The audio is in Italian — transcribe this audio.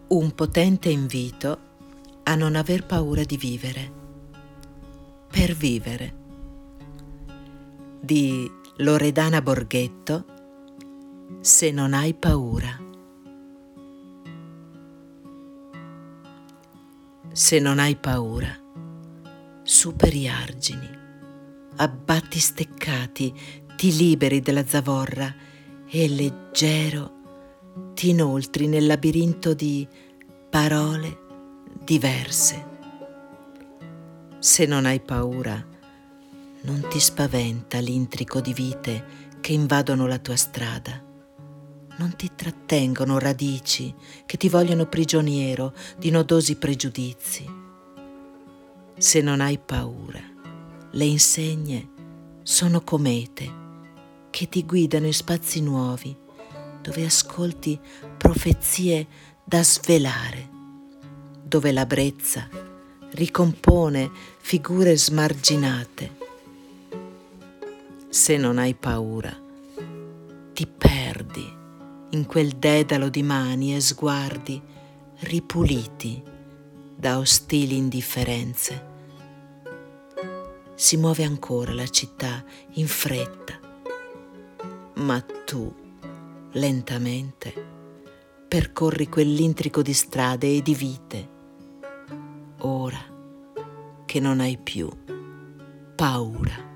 Un potente invito a non aver paura di vivere, per vivere, di Loredana Borghetto. Se non hai paura. Se non hai paura, superi argini, abbatti steccati, ti liberi della zavorra e leggero ti inoltri nel labirinto di parole diverse. Se non hai paura, non ti spaventa l'intrico di vite che invadono la tua strada. Non ti trattengono radici che ti vogliono prigioniero di nodosi pregiudizi. Se non hai paura, le insegne sono comete che ti guidano in spazi nuovi, dove ascolti profezie da svelare, dove la brezza ricompone figure smarginate. Se non hai paura, ti perdi in quel dedalo di mani e sguardi ripuliti da ostili indifferenze. Si muove ancora la città in fretta, ma tu, lentamente, percorri quell'intrico di strade e di vite, ora che non hai più paura.